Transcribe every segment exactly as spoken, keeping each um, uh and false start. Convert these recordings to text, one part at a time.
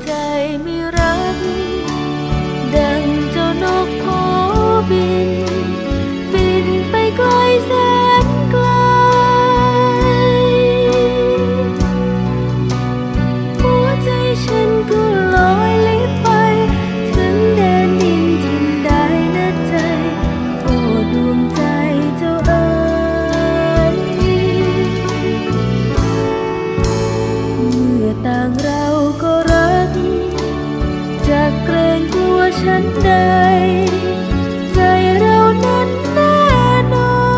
ใจมีรักดังเจ้านกขอบินบินไปไกลแสนไกลหัวใจฉันก็ลอยลิบไปถึงแดนดินถิ่นใดนะใจโอ้ดวงใจเจ้าเอ๋ยเมื่อต่างเราก็รักจะเกรงกลัวฉันใดใจเรานั้นแน่น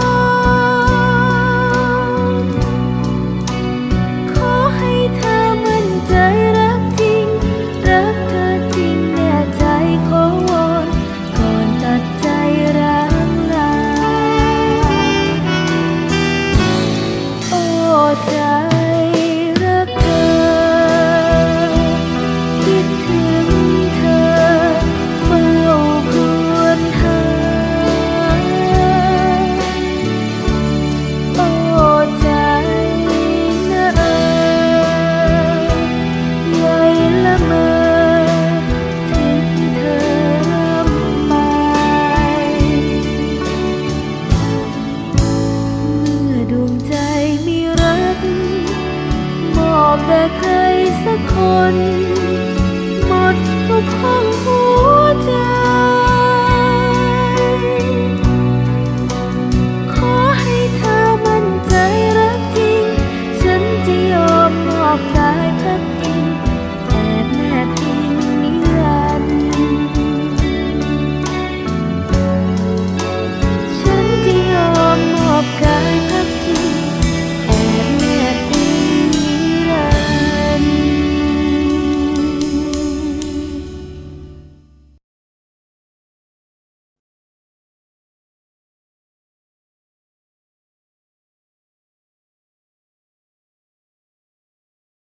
อนขอให้เธอมั่นใจรักจริงรักเธอจริงแน่ใจขอวอนก่อนตัดใจร้างลาโอ้ใจรักเธอคิดถึงเธอเฝ้าครวญหาโอ้ใจนะเอ๋ยใหญ่ละเมอถึงเธอไปเมื่อดวงใจมีรักมอบแด่ใครสักคนหมดทุกห้องหัวใจ